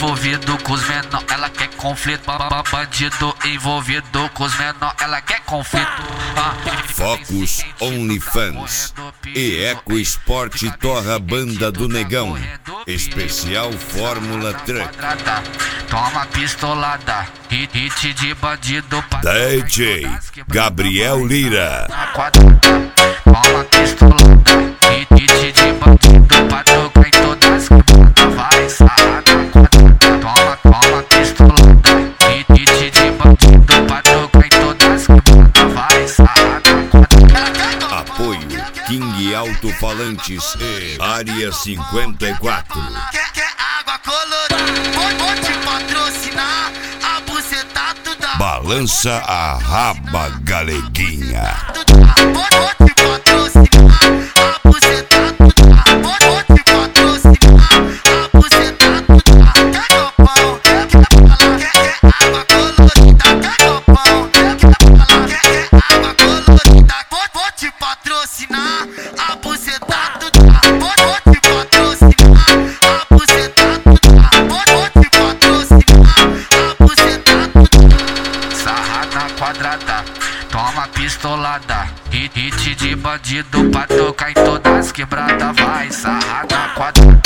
envolvido com os menor, ela quer conflito. Bandido envolvido com os menor, ela quer conflito. Focus OnlyFans e Eco Esporte Torra Banda do Negão. Especial Fórmula Truck. Toma pistolada, hit de bandido. DJ Gabriel Lira. Toma pistolada, hit de bandido pra tocar em todas as quebradas. Vai sarrada quadrada. Toma pistolada, hit de bandido pra tocar em todas as quebradas. Vai sarrada quadrada. Apoio King Alto-Falantes e Área 54. Quer água colorida? Vou te patrocinar. A buceta tu dá. Balança a raba, galeguinha. Vou te patrocinar. A buceta tu dá. Vou te patrocinar. A buceta tu dá. Quer copão? Quer água colorida? Quer copão? Quer água colorida? Vou te patrocinar. A buceta tu dá. Vou te patrocinar. A buceta tu dá. Vou te patrocinar. A buceta tu dá. Sarrada quadrada, toma pistolada, hit de bandido pra tocar em todas as quebradas. Vai sarrada quadrada.